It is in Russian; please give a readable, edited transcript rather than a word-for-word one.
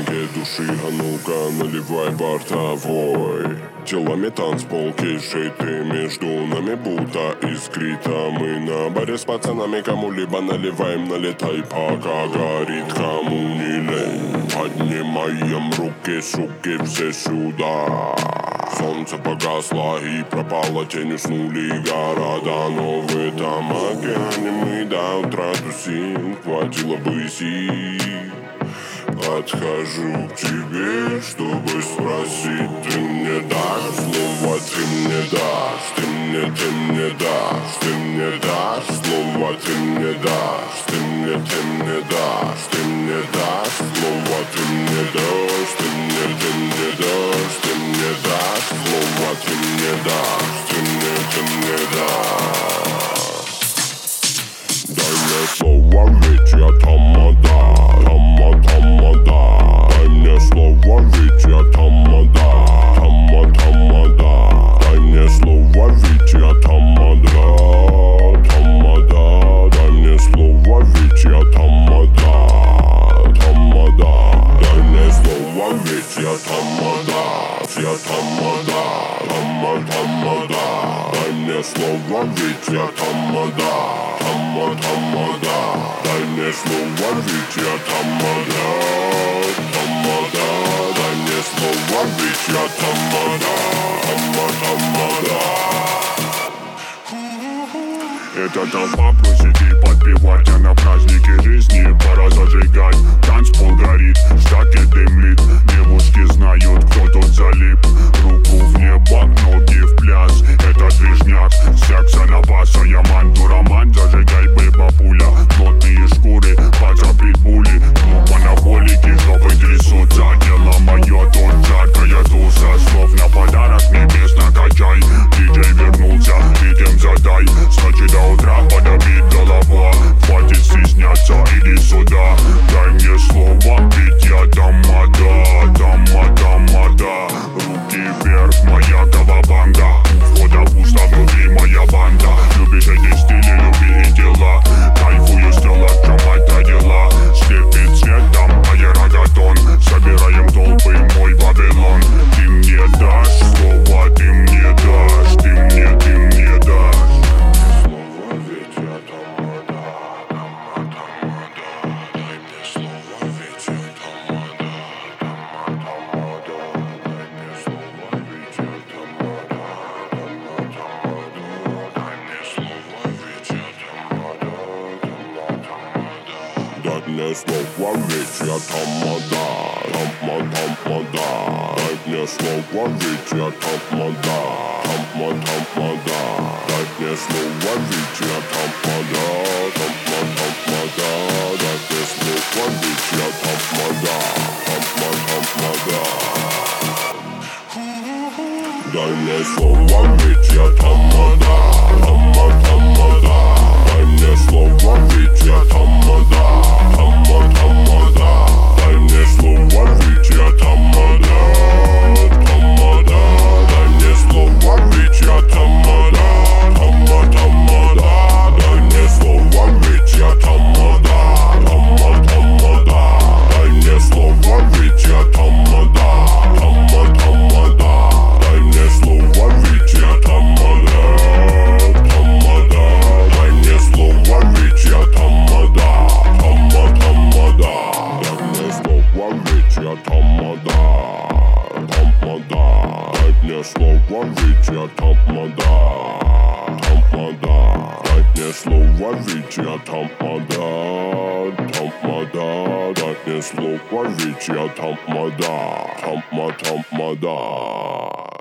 песенки души, а ну-ка наливай бортовой. Телами танцпол кишит, между нами будто искрит. А мы на баре с пацанами кому-либо наливаем, налетай, пока горит, кому не лень. Поднимаем руки, суки, все сюда. Солнце погасло и пропало, тень, уснули города. Но в этом океане мы до утра тусим, хватило бы сил. Подхожу к тебе, чтобы спросить, ты мне дашь слово, ты мне дашь, ты мне дашь, ты мне дашь слово, ты мне дашь, ты мне дашь, ты мне дашь слово, ты мне дашь, ты мне дашь, ты мне дашь слово, ты мне дашь, ты мне дашь. Дай мне слово, ведь я тамада. Дай мне слово, ведь я тамада. Дай мне слово, ведь я тамада. Дай мне слово, ведь я тамада. Дай мне слово, ведь я тамада. Я тамада. Дай мне слово, ведь я тамада. Дай мне слово, ведь я тамада. Дай мне слово, ведь я тамада. Эта толпа просит и подпевать, а на празднике жизни пора зажигать. Танцпол горит, штаки дымлит, девушки знают, кто тут залип. Руку в небо, ноги в пляс, это движняк, секса на баса. Я мандураман, зажигай, бэба пуля. Плотные шкуры, паца питбули, клуб анаболики, жопы трясутся. Дело мое, тут жаркая туса, словно подарок небес накачай. Диджей вернулся, ритм задай, скачи до утра, подобит голова. Хватит стесняться, иди сюда. Дай мне слово, ведь я тамада. Руки вверх, моя кавабанда. Входа пусто, внутри моя банда. Любишь эти стили, люби и дела. Кайфую с тела, мать родила. Слепит цветом, аэрогатон. Собираем толпы, мой Вавилон. Ты мне дашь слово, ты мне дашь, ты мне дашь. Дай мне слово, ведь я тамада. Дай мне слово, ведь я тамада. Дай мне слово, ведь я тамада. Дай мне слово, ведь я тамада. Дай мне слово, ведь я тамада. Дай мне слово, ведь я тамада. Дай мне слово, ведь я тамада. Дай мне слово, ведь я тамада. Дай мне слово, ведь я тамада. Дай мне слово, ведь я тамада. Дай мне слово, ведь я тамада. Дай мне слово, ведь я тамада. Дай мне слово, ведь я тамада. Дай мне слово, ведь я тамада. Дай мне слово, ведь я тамада. Дай мне слово, ведь я тамада.